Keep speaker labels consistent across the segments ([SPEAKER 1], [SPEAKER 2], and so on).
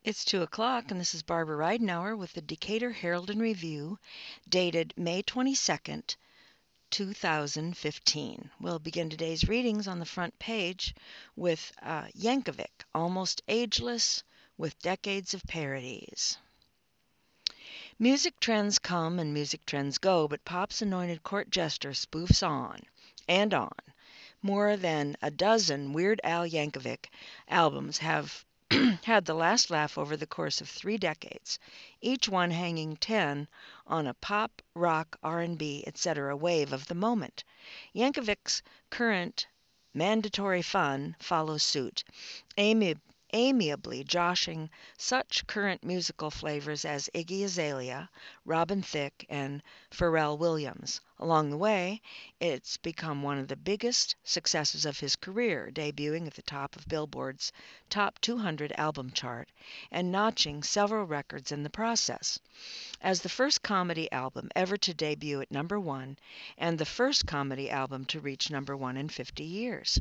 [SPEAKER 1] It's 2 o'clock, and this is Barbara Ridenour with the Decatur Herald and Review, dated May 22nd, 2015. We'll begin today's readings on the front page with Yankovic, Almost Ageless, with Decades of Parodies. Music trends come and music trends go, but pop's anointed court jester spoofs on and on. More than a dozen Weird Al Yankovic albums have had the last laugh over the course of 3 decades, each one hanging 10 on a pop, rock, R&B, etc. wave of the moment. Yankovic's current mandatory fun follows suit, amiably joshing such current musical flavors as Iggy Azalea, Robin Thicke, and Pharrell Williams. Along the way, it's become one of the biggest successes of his career, debuting at the top of Billboard's Top 200 album chart and notching several records in the process. As the first comedy album ever to debut at number 1 and the first comedy album to reach number 1 in 50 years.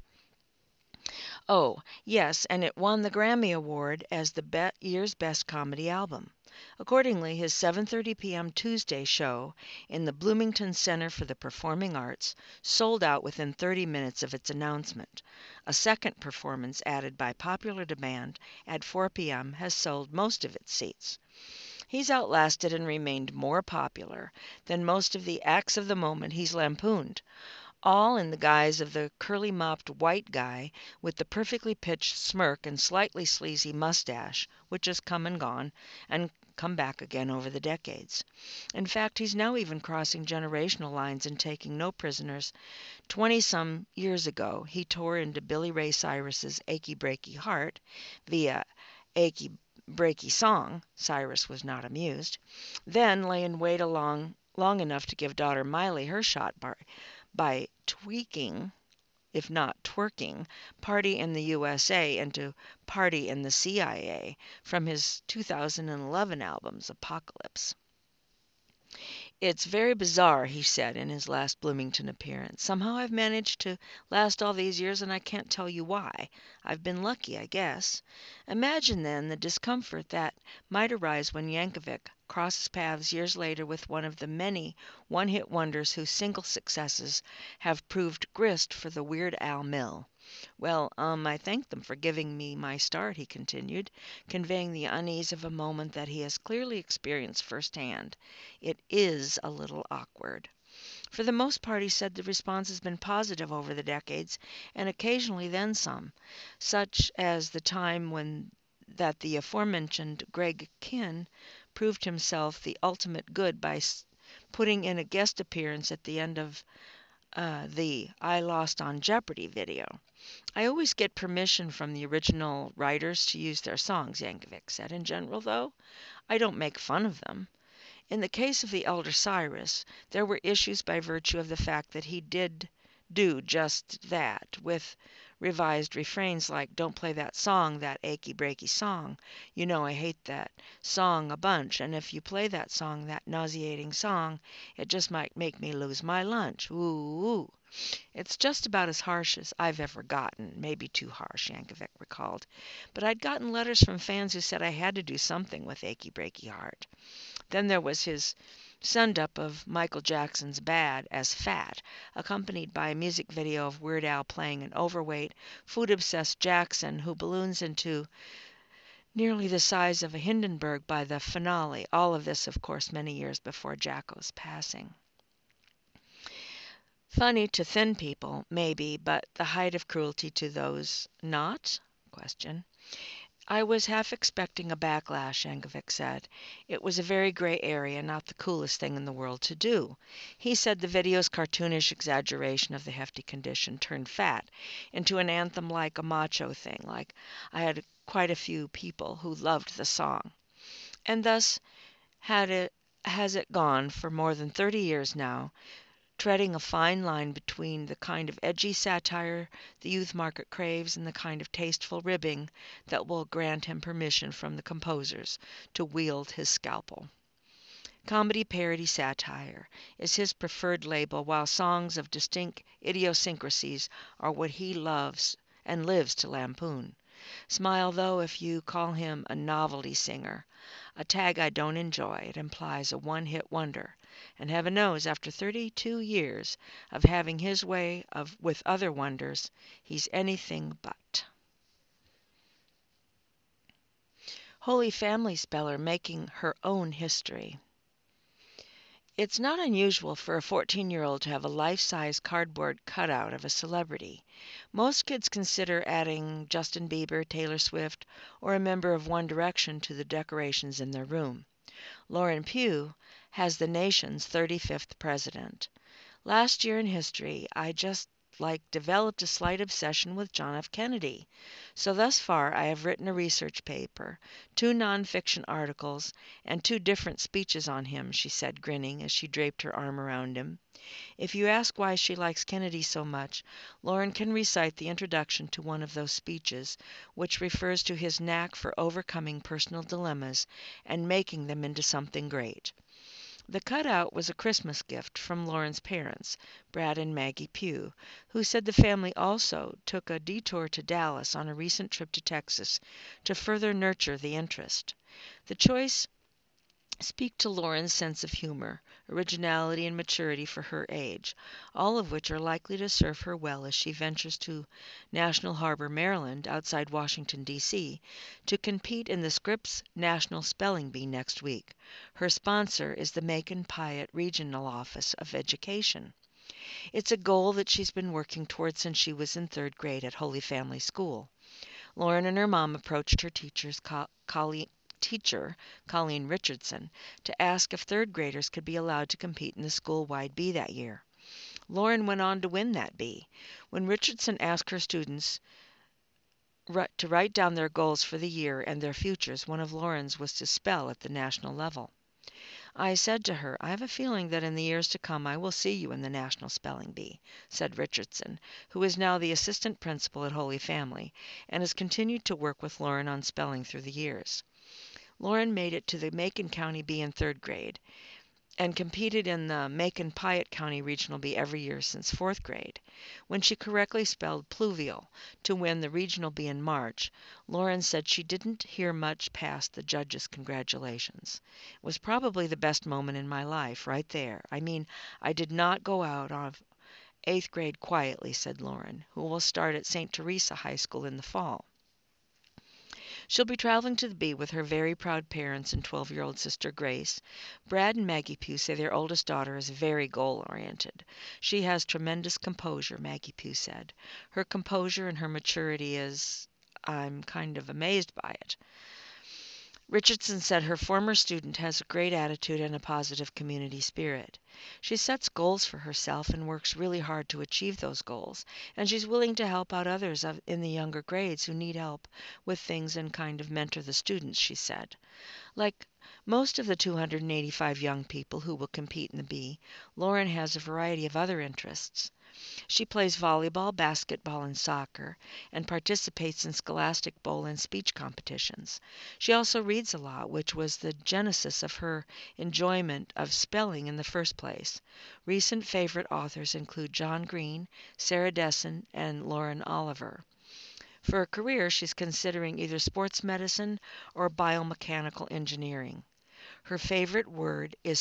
[SPEAKER 1] Oh, yes, and it won the Grammy Award as the year's best comedy album. Accordingly, his 7:30 p.m. Tuesday show in the Bloomington Center for the Performing Arts sold out within 30 minutes of its announcement. A second performance added by popular demand at 4 p.m. has sold most of its seats. He's outlasted and remained more popular than most of the acts of the moment he's lampooned, all in the guise of the curly-mopped white guy with the perfectly pitched smirk and slightly sleazy mustache, which has come and gone and come back again over the decades. In fact, he's now even crossing generational lines and taking no prisoners. 20-some years ago, he tore into Billy Ray Cyrus's Achy Breaky Heart via Achy Breaky Song. Cyrus was not amused. Then lay in wait long enough to give daughter Miley her shot by tweaking, if not twerking, Party in the USA into Party in the CIA from his 2011 albums Apocalypse. "It's very bizarre," he said in his last Bloomington appearance. "Somehow I've managed to last all these years, and I can't tell you why. I've been lucky, I guess." Imagine, then, the discomfort that might arise when Yankovic crosses paths years later with one of the many one-hit wonders whose single successes have proved grist for the Weird Al mill. "Well, I thank them for giving me my start," he continued, conveying the unease of a moment that he has clearly experienced firsthand. "It is a little awkward." For the most part, he said, the response has been positive over the decades, and occasionally then some, such as the time when that the aforementioned Greg Kihn proved himself the ultimate good by putting in a guest appearance at the end of the I Lost on Jeopardy video. "I always get permission from the original writers to use their songs," Yankovic said. "In general, though, I don't make fun of them." In the case of the elder Cyrus, there were issues by virtue of the fact that he did do just that, with revised refrains like, "Don't play that song, that achy breaky song. You know I hate that song a bunch, and if you play that song, that nauseating song, it just might make me lose my lunch. Ooh, ooh." "It's just about as harsh as I've ever gotten." Maybe too harsh, Yankovic recalled. "But I'd gotten letters from fans who said I had to do something with Achy Breaky Heart." Then there was his send-up of Michael Jackson's Bad as Fat, accompanied by a music video of Weird Al playing an overweight, food-obsessed Jackson who balloons into nearly the size of a Hindenburg by the finale. All of this, of course, many years before Jacko's passing. Funny to thin people, maybe, but the height of cruelty to those not? "I was half expecting a backlash," Yankovic said. "It was a very gray area, not the coolest thing in the world to do." He said the video's cartoonish exaggeration of the hefty condition turned Fat into an anthem like a macho thing, like I had quite a few people who loved the song. And thus has it gone for more than 30 years now, treading a fine line between the kind of edgy satire the youth market craves and the kind of tasteful ribbing that will grant him permission from the composers to wield his scalpel. Comedy parody satire is his preferred label, while songs of distinct idiosyncrasies are what he loves and lives to lampoon. Smile, though, if you call him a novelty singer, a tag I don't enjoy. It implies a one-hit wonder. And heaven knows, after 32 years of having his way with other wonders, he's anything but. Holy Family speller making her own history. It's not unusual for a 14-year-old to have a life-size cardboard cutout of a celebrity. Most kids consider adding Justin Bieber, Taylor Swift, or a member of One Direction to the decorations in their room. Lauren Pugh has the nation's 35th president. Last year in history, I just developed a slight obsession with John F. Kennedy. So thus far I have written a research paper, 2 nonfiction articles, and 2 different speeches on him, she said, grinning as she draped her arm around him. If you ask why she likes Kennedy so much, Lauren can recite the introduction to one of those speeches, which refers to his knack for overcoming personal dilemmas and making them into something great. The cutout was a Christmas gift from Lauren's parents, Brad and Maggie Pugh, who said the family also took a detour to Dallas on a recent trip to Texas to further nurture the interest. The choice speak to Lauren's sense of humor, originality, and maturity for her age, all of which are likely to serve her well as she ventures to National Harbor, Maryland, outside Washington, D.C., to compete in the Scripps National Spelling Bee next week. Her sponsor is the Macon Pyatt Regional Office of Education. It's a goal that she's been working toward since she was in 3rd grade at Holy Family School. Lauren and her mom approached her teacher, Colleen Richardson, to ask if 3rd graders could be allowed to compete in the school-wide bee that year. Lauren went on to win that bee. When Richardson asked her students to write down their goals for the year and their futures, one of Lauren's was to spell at the national level. I said to her, I have a feeling that in the years to come I will see you in the National Spelling Bee, said Richardson, who is now the assistant principal at Holy Family and has continued to work with Lauren on spelling through the years. Lauren made it to the Macon County Bee in 3rd grade and competed in the Macon Pyatt County Regional Bee every year since 4th grade. When she correctly spelled pluvial to win the Regional Bee in March, Lauren said she didn't hear much past the judges' congratulations. It was probably the best moment in my life, right there. I mean, I did not go out of 8th grade quietly, said Lauren, who will start at St. Teresa High School in the fall. She'll be traveling to the bee with her very proud parents and 12-year-old sister Grace. Brad and Maggie Pugh say their oldest daughter is very goal-oriented. She has tremendous composure, Maggie Pugh said. Her composure and her maturity I'm kind of amazed by it. Richardson said her former student has a great attitude and a positive community spirit. She sets goals for herself and works really hard to achieve those goals, and she's willing to help out others in the younger grades who need help with things and kind of mentor the students, she said. Like most of the 285 young people who will compete in the bee, Lauren has a variety of other interests. She plays volleyball, basketball, and soccer, and participates in scholastic bowl and speech competitions. She also reads a lot, which was the genesis of her enjoyment of spelling in the first place. Recent favorite authors include John Green, Sarah Dessen, and Lauren Oliver. For a career, she's considering either sports medicine or biomechanical engineering. Her favorite word is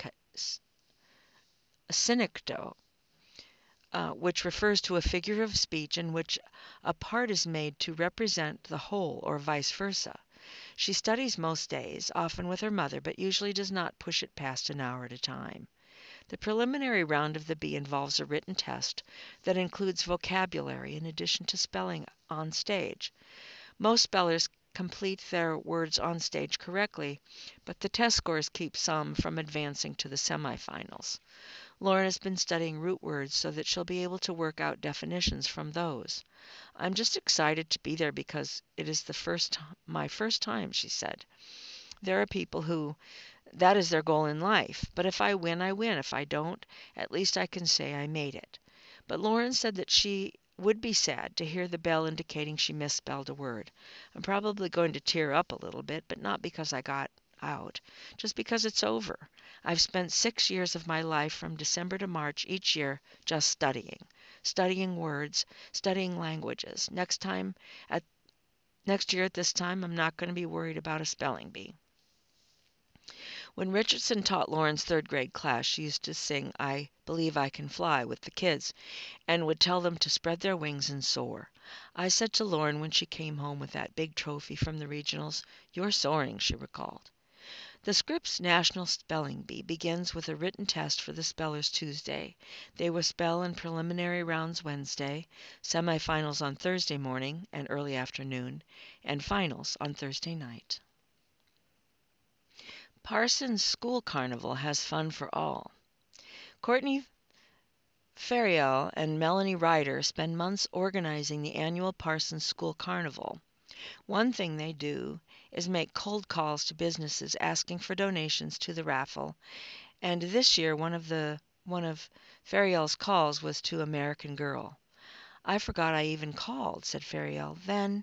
[SPEAKER 1] synecdoche, which refers to a figure of speech in which a part is made to represent the whole or vice versa. She studies most days, often with her mother, but usually does not push it past an hour at a time. The preliminary round of the bee involves a written test that includes vocabulary in addition to spelling on stage. Most spellers complete their words on stage correctly, but the test scores keep some from advancing to the semifinals. Lauren has been studying root words so that she'll be able to work out definitions from those. I'm just excited to be there because it is my first time, she said. There are people who that is their goal in life, but if I win, I win. If I don't, at least I can say I made it. But Lauren said that she would be sad to hear the bell indicating she misspelled a word. I'm probably going to tear up a little bit, but not because I got out, just because it's over. I've spent 6 years of my life from December to March each year just studying words, studying languages. Next time Next year at this time, I'm not going to be worried about a spelling bee. When Richardson taught Lauren's third grade class, she used to sing I Believe I Can Fly with the kids and would tell them to spread their wings and soar. I said to Lauren when she came home with that big trophy from the regionals, "You're soaring," she recalled. The Scripps National Spelling Bee begins with a written test for the spellers Tuesday. They will spell in preliminary rounds Wednesday, semifinals on Thursday morning and early afternoon, and finals on Thursday night. Parsons School Carnival has fun for all. Courtney Ferriel and Melanie Ryder spend months organizing the annual Parsons School Carnival. One thing they do is make cold calls to businesses asking for donations to the raffle, and this year one of Ferriel's calls was to American Girl. "I forgot I even called," said Ferriel. "Then,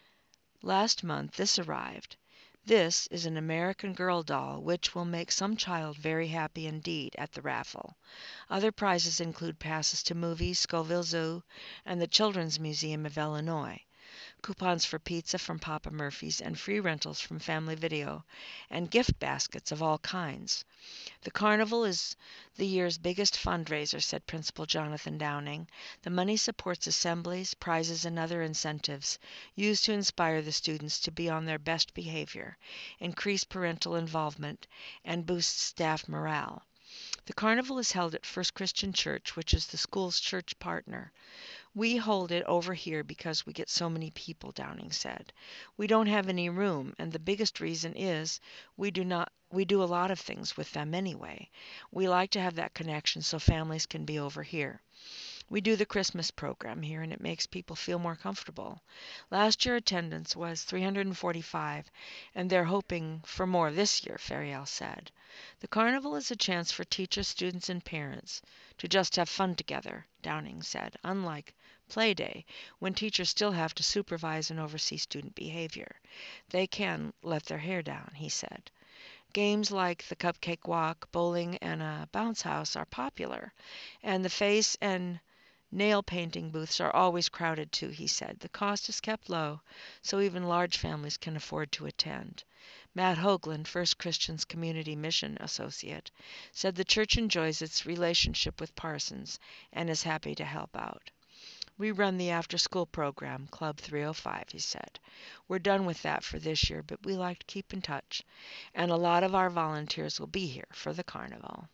[SPEAKER 1] last month, this arrived. This is an American Girl doll which will make some child very happy indeed at the raffle. Other prizes include passes to movies, Scoville Zoo, and the Children's Museum of Illinois, coupons for pizza from Papa Murphy's and free rentals from Family Video, and gift baskets of all kinds. The carnival is the year's biggest fundraiser," said Principal Jonathan Downing. "The money supports assemblies, prizes, and other incentives used to inspire the students to be on their best behavior, increase parental involvement, and boost staff morale. The carnival is held at First Christian Church, which is the school's church partner. We hold it over here because we get so many people," Downing said. "We don't have any room, and the biggest reason is we do a lot of things with them anyway. We like to have that connection so families can be over here. We do the Christmas program here, and it makes people feel more comfortable. Last year attendance was 345, and they're hoping for more this year," Ferriel said. "The carnival is a chance for teachers, students, and parents to just have fun together," Downing said, "unlike Play Day, when teachers still have to supervise and oversee student behavior. They can let their hair down," he said. "Games like the cupcake walk, bowling, and a bounce house are popular, and the face and nail painting booths are always crowded too," he said. "The cost is kept low, so even large families can afford to attend." Matt Hoagland, First Christian's Community Mission Associate, said the church enjoys its relationship with Parsons and is happy to help out. "We run the after-school program, Club 305, he said. "We're done with that for this year, but we like to keep in touch, and a lot of our volunteers will be here for the carnival."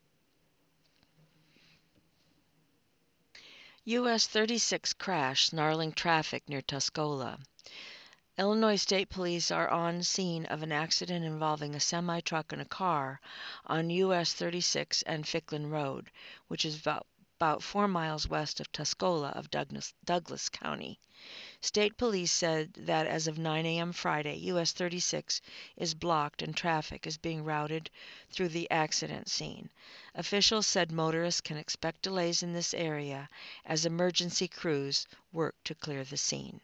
[SPEAKER 1] US 36 crash snarling traffic near Tuscola. Illinois State Police are on scene of an accident involving a semi-truck and a car on US 36 and Ficklin Road, which is about 4 miles west of Tuscola of Douglas County. State police said that as of 9 a.m. Friday, US 36 is blocked and traffic is being routed through the accident scene. Officials said motorists can expect delays in this area as emergency crews work to clear the scene.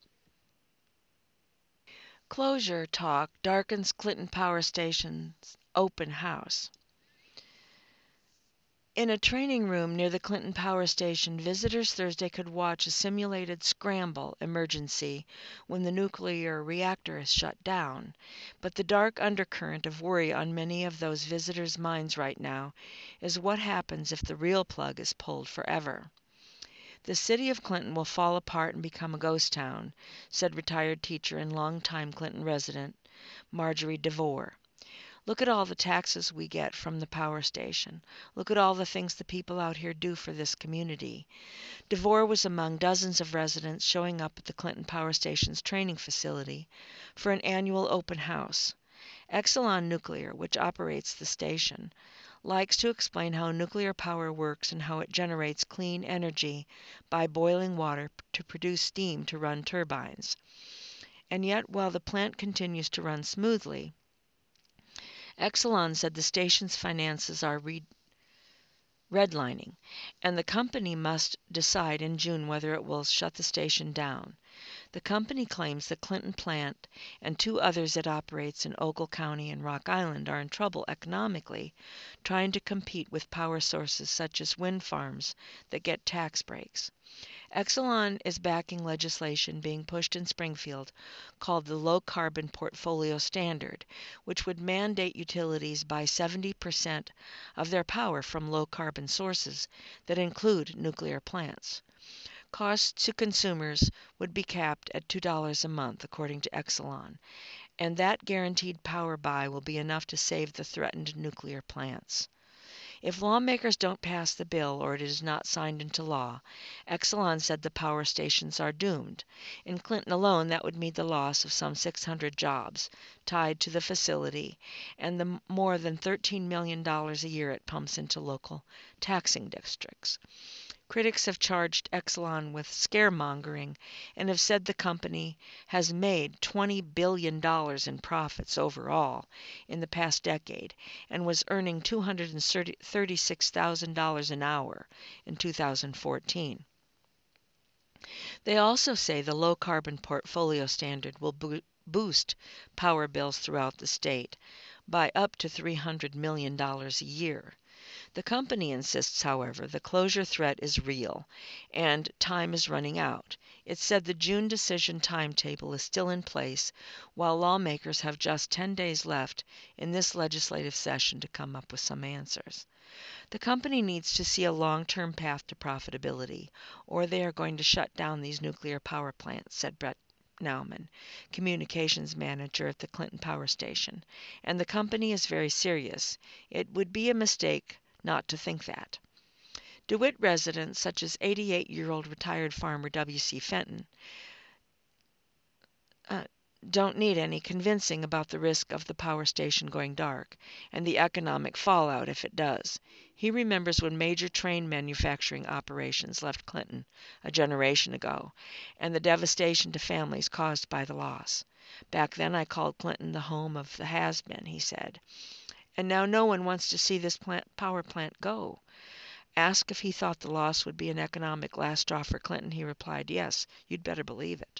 [SPEAKER 1] Closure talk darkens Clinton Power Station's open house. In a training room near the Clinton Power Station, visitors Thursday could watch a simulated scramble emergency when the nuclear reactor is shut down. But the dark undercurrent of worry on many of those visitors' minds right now is what happens if the real plug is pulled forever. "The city of Clinton will fall apart and become a ghost town," said retired teacher and longtime Clinton resident Marjorie DeVore. "Look at all the taxes we get from the power station. Look at all the things the people out here do for this community." DeVore was among dozens of residents showing up at the Clinton Power Station's training facility for an annual open house. Exelon Nuclear, which operates the station, likes to explain how nuclear power works and how it generates clean energy by boiling water to produce steam to run turbines. And yet, while the plant continues to run smoothly, Exelon said the station's finances are redlining, and the company must decide in June whether it will shut the station down. The company claims the Clinton plant and 2 others it operates in Ogle County and Rock Island are in trouble economically, trying to compete with power sources such as wind farms that get tax breaks. Exelon is backing legislation being pushed in Springfield called the Low Carbon Portfolio Standard, which would mandate utilities buy 70% of their power from low carbon sources that include nuclear plants. Costs to consumers would be capped at $2 a month, according to Exelon, and that guaranteed power buy will be enough to save the threatened nuclear plants. If lawmakers don't pass the bill or it is not signed into law, Exelon said the power stations are doomed. In Clinton alone, that would mean the loss of some 600 jobs tied to the facility and the more than $13 million a year it pumps into local taxing districts. Critics have charged Exelon with scaremongering and have said the company has made $20 billion in profits overall in the past decade and was earning $236,000 an hour in 2014. They also say the low carbon portfolio standard will boost power bills throughout the state by up to $300 million a year. The company insists, however, the closure threat is real and time is running out. It said the June decision timetable is still in place, while lawmakers have just 10 days left in this legislative session to come up with some answers. The company needs to see a long-term path to profitability, or they are going to shut down these nuclear power plants, said Brett Nauman, communications manager at the Clinton Power Station. And the company is very serious. It would be a mistake not to think that. DeWitt residents, such as 88-year-old retired farmer W.C. Fenton, don't need any convincing about the risk of the power station going dark and the economic fallout if it does. He remembers when major train manufacturing operations left Clinton a generation ago and the devastation to families caused by the loss. Back then I called Clinton the home of the has-been, he said. And now no one wants to see this power plant go. Asked if he thought the loss would be an economic last straw for Clinton, he replied, yes, you'd better believe it.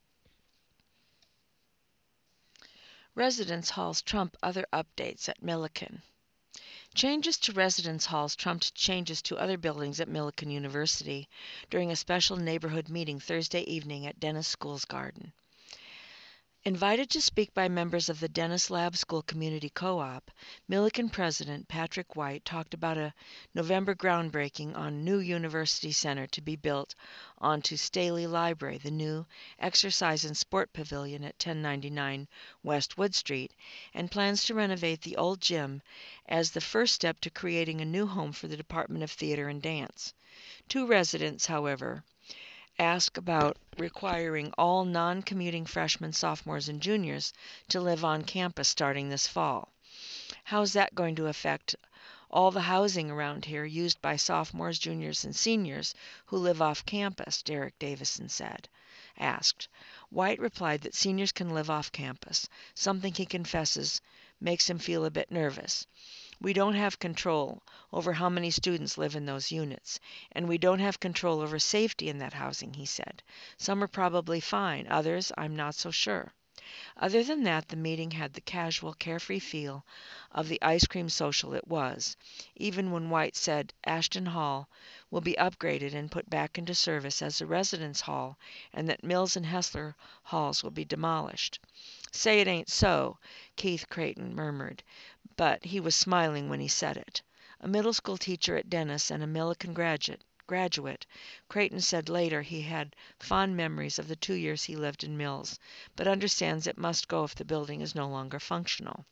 [SPEAKER 1] Residence halls trump other updates at Millikan. Changes to residence halls trumped changes to other buildings at Millikan University during a special neighborhood meeting Thursday evening at Dennis School's garden. Invited to speak by members of the Dennis Lab School Community Co-op, Millikan President Patrick White talked about a November groundbreaking on new University Center to be built onto Staley Library, the new exercise and sport pavilion at 1099 West Wood Street, and plans to renovate the old gym as the first step to creating a new home for the Department of Theater and Dance. Two residents, however, ask about requiring all non-commuting freshmen, sophomores, and juniors to live on campus starting this fall. How's that going to affect all the housing around here used by sophomores, juniors, and seniors who live off campus? Derek Davison asked. White replied that seniors can live off campus, something he confesses makes him feel a bit nervous. We don't have control over how many students live in those units, and we don't have control over safety in that housing, he said. Some are probably fine, others I'm not so sure. Other than that, the meeting had the casual, carefree feel of the ice cream social it was, even when White said Ashton Hall will be upgraded and put back into service as a residence hall and that Mills and Hessler halls will be demolished. Say it ain't so, Keith Creighton murmured, but he was smiling when he said it. A middle school teacher at Dennis and a Millikan graduate, Creighton said later he had fond memories of the 2 years he lived in Mills, but understands it must go if the building is no longer functional.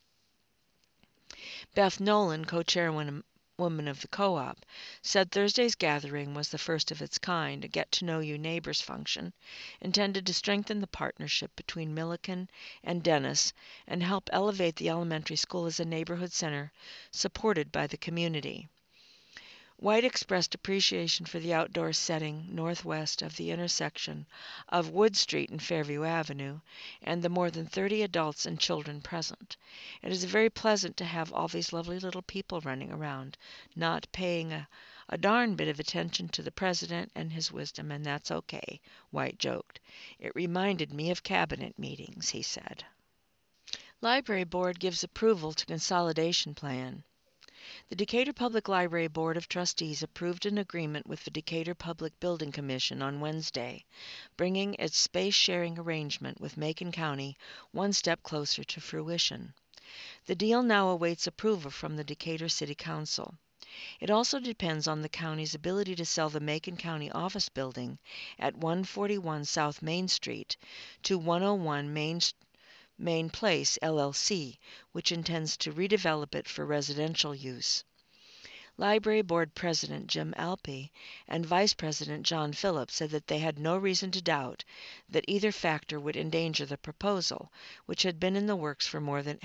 [SPEAKER 1] Beth Nolan, co-chairwoman of the co-op, said Thursday's gathering was the first of its kind, a get-to-know-you neighbors function, intended to strengthen the partnership between Millikan and Dennis and help elevate the elementary school as a neighborhood center supported by the community. White expressed appreciation for the outdoor setting northwest of the intersection of Wood Street and Fairview Avenue, and the more than 30 adults and children present. It is very pleasant to have all these lovely little people running around, not paying a darn bit of attention to the president and his wisdom, and that's okay, White joked. It reminded me of cabinet meetings, he said. Library Board gives approval to consolidation plan. The Decatur Public Library Board of Trustees approved an agreement with the Decatur Public Building Commission on Wednesday, bringing its space-sharing arrangement with Macon County one step closer to fruition. The deal now awaits approval from the Decatur City Council. It also depends on the county's ability to sell the Macon County office building at 141 South Main Street to 101 Main Place, LLC, which intends to redevelop it for residential use. Library Board President Jim Alpe and Vice President John Phillips said that they had no reason to doubt that either factor would endanger the proposal, which has been in the works for more than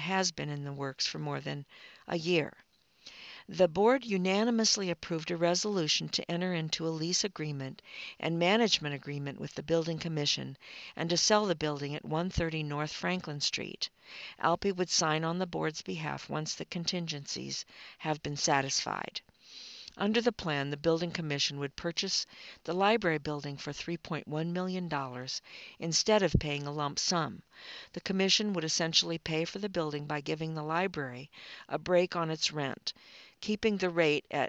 [SPEAKER 1] a year. The board unanimously approved a resolution to enter into a lease agreement and management agreement with the Building Commission and to sell the building at 130 North Franklin Street. Alpe would sign on the board's behalf once the contingencies have been satisfied. Under the plan, the Building Commission would purchase the library building for $3.1 million instead of paying a lump sum. The Commission would essentially pay for the building by giving the library a break on its rent, keeping the rate at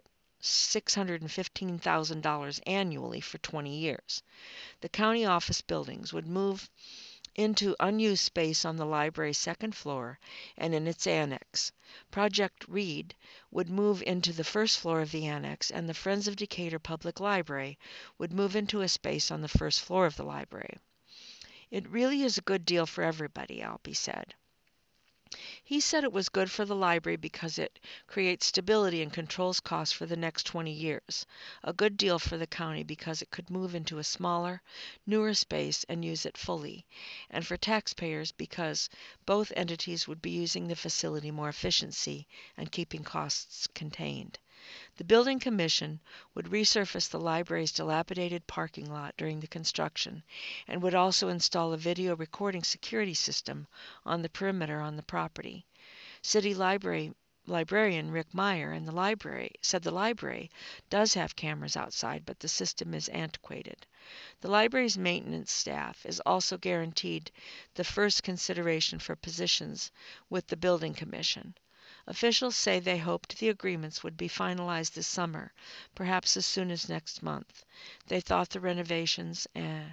[SPEAKER 1] $615,000 annually for 20 years. The county office buildings would move into unused space on the library's second floor and in its annex. Project Read would move into the first floor of the annex, and the Friends of Decatur Public Library would move into a space on the first floor of the library. It really is a good deal for everybody, Alpe said. He said it was good for the library because it creates stability and controls costs for the next 20 years. A good deal for the county because it could move into a smaller, newer space and use it fully. And for taxpayers because both entities would be using the facility more efficiently and keeping costs contained. The Building Commission would resurface the library's dilapidated parking lot during the construction and would also install a video recording security system on the perimeter on the property. City librarian Rick Meyer said the library does have cameras outside, but the system is antiquated. The library's maintenance staff is also guaranteed the first consideration for positions with the Building Commission. Officials say they hoped the agreements would be finalized this summer, perhaps as soon as next month. They thought the renovations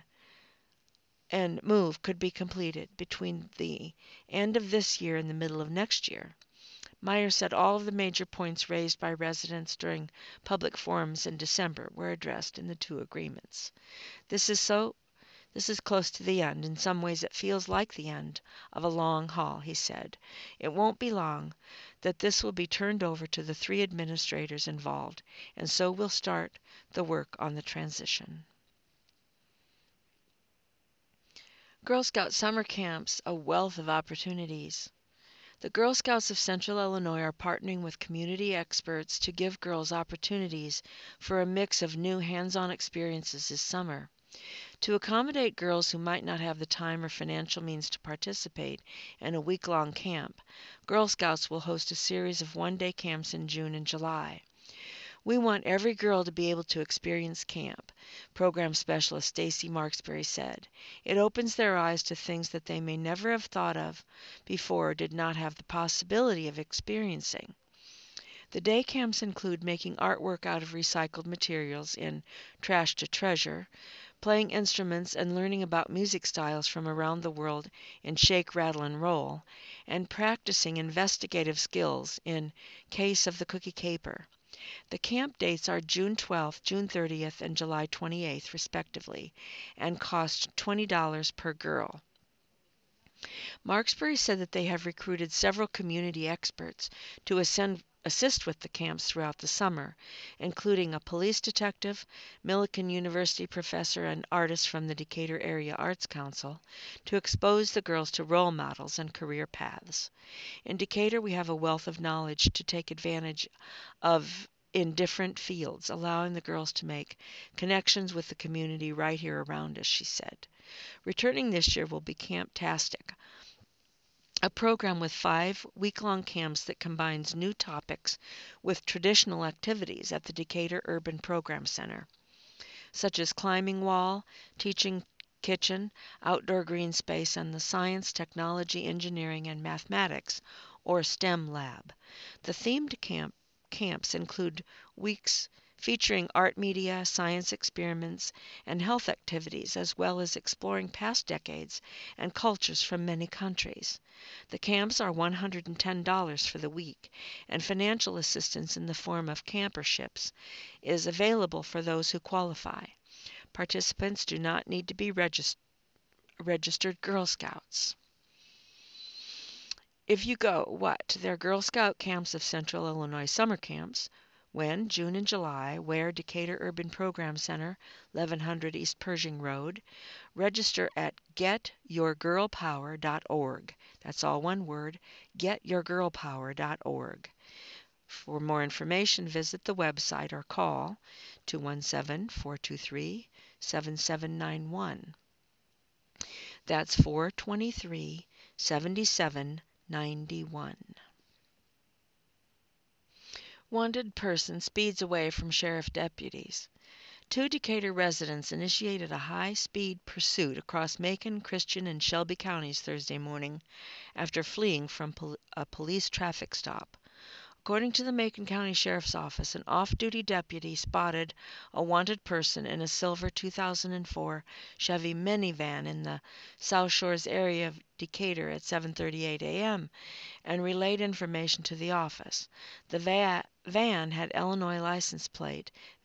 [SPEAKER 1] and move could be completed between the end of this year and the middle of next year. Meyer said all of the major points raised by residents during public forums in December were addressed in the two agreements. This is close to the end. In some ways it feels like the end of a long haul, he said. It won't be long that this will be turned over to the three administrators involved, and so we'll start the work on the transition. Girl Scout summer camps, a wealth of opportunities. The Girl Scouts of Central Illinois are partnering with community experts to give girls opportunities for a mix of new hands-on experiences this summer. To accommodate girls who might not have the time or financial means to participate in a week-long camp, Girl Scouts will host a series of one-day camps in June and July. We want every girl to be able to experience camp, Program Specialist Stacy Marksbury said. It opens their eyes to things that they may never have thought of before or did not have the possibility of experiencing. The day camps include making artwork out of recycled materials in Trash to Treasure, playing instruments and learning about music styles from around the world in Shake, Rattle, and Roll, and practicing investigative skills in Case of the Cookie Caper. The camp dates are June 12th, June 30th, and July 28th, respectively, and cost $20 per girl. Marksbury said that they have recruited several community experts to assist with the camps throughout the summer, including a police detective, Millikan University professor, and artists from the Decatur Area Arts Council, to expose the girls to role models and career paths. In Decatur, we have a wealth of knowledge to take advantage of in different fields, allowing the girls to make connections with the community right here around us, she said. Returning this year will be Camp-tastic, a program with 5 week-long camps that combines new topics with traditional activities at the Decatur Urban Program Center, such as climbing wall, teaching kitchen, outdoor green space, and the science, technology, engineering, and mathematics, or STEM lab. The themed camps include weeks featuring art media, science experiments, and health activities, as well as exploring past decades and cultures from many countries. The camps are $110 for the week, and financial assistance in the form of camperships is available for those who qualify. Participants do not need to be registered Girl Scouts. If you go, what? They're Girl Scout camps of Central Illinois summer camps. When? June and July. Where? Decatur Urban Program Center, 1100 East Pershing Road. Register at getyourgirlpower.org. That's all one word, getyourgirlpower.org. For more information, visit the website or call 217-423-7791. That's 423-7791. Wanted person speeds away from sheriff deputies. 2 Decatur residents initiated a high-speed pursuit across Macon, Christian, and Shelby counties Thursday morning after fleeing from a police traffic stop. According to the Macon County Sheriff's Office, an off-duty deputy spotted a wanted person in a silver 2004 Chevy minivan in the South Shores area of Decatur at 7:38 a.m. and relayed information to the office. The van had Illinois license plate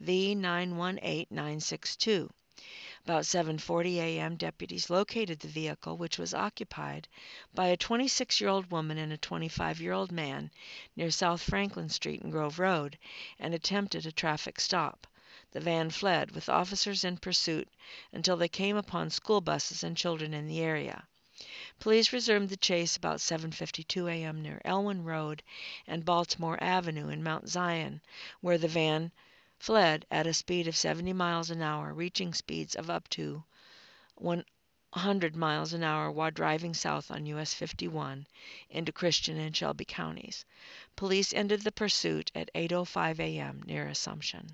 [SPEAKER 1] V918962. About 7:40 a.m., deputies located the vehicle, which was occupied by a 26-year-old woman and a 25-year-old man near South Franklin Street and Grove Road, and attempted a traffic stop. The van fled, with officers in pursuit, until they came upon school buses and children in the area. Police resumed the chase about 7:52 a.m. near Elwyn Road and Baltimore Avenue in Mount Zion, where the van fled at a speed of 70 miles an hour, reaching speeds of up to 100 miles an hour while driving south on US 51 into Christian and Shelby counties. Police ended the pursuit at 8:05 a.m. near Assumption.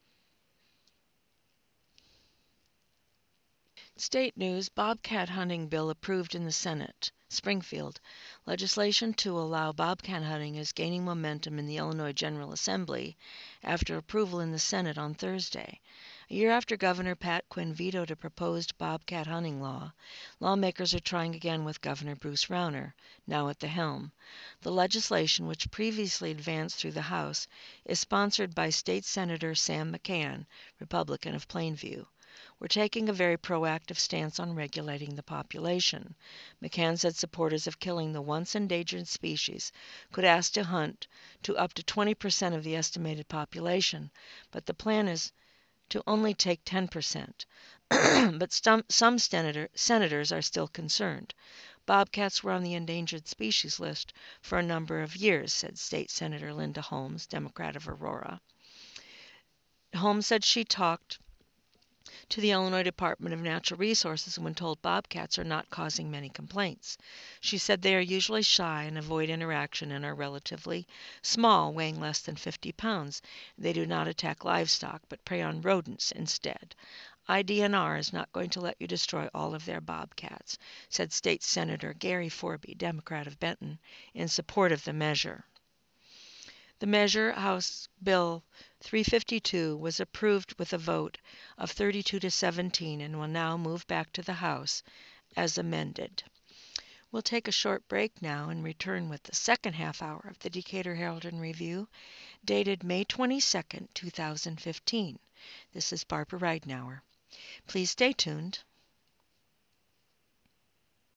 [SPEAKER 1] State news: Bobcat hunting bill approved in the Senate. Springfield. Legislation to allow bobcat hunting is gaining momentum in the Illinois General Assembly after approval in the Senate on Thursday. A year after Governor Pat Quinn vetoed a proposed bobcat hunting law, lawmakers are trying again with Governor Bruce Rauner, now at the helm. The legislation, which previously advanced through the House, is sponsored by State Senator Sam McCann, Republican of Plainview. We're taking a very proactive stance on regulating the population. McCann said supporters of killing the once endangered species could ask to hunt to up to 20% of the estimated population, but the plan is to only take 10%. But some senators are still concerned. Bobcats were on the endangered species list for a number of years, said State Senator Linda Holmes, Democrat of Aurora. Holmes said she talked to the Illinois Department of Natural Resources when told bobcats are not causing many complaints. She said they are usually shy and avoid interaction and are relatively small, weighing less than 50 pounds. They do not attack livestock, but prey on rodents instead. IDNR is not going to let you destroy all of their bobcats, said State Senator Gary Forby, Democrat of Benton, in support of the measure. The measure, House Bill 352, was approved with a vote of 32 to 17 and will now move back to the House as amended. We'll take a short break now and return with the second half hour of the Decatur Herald and Review, dated May 22, 2015. This is Barbara Ridenour. Please stay tuned.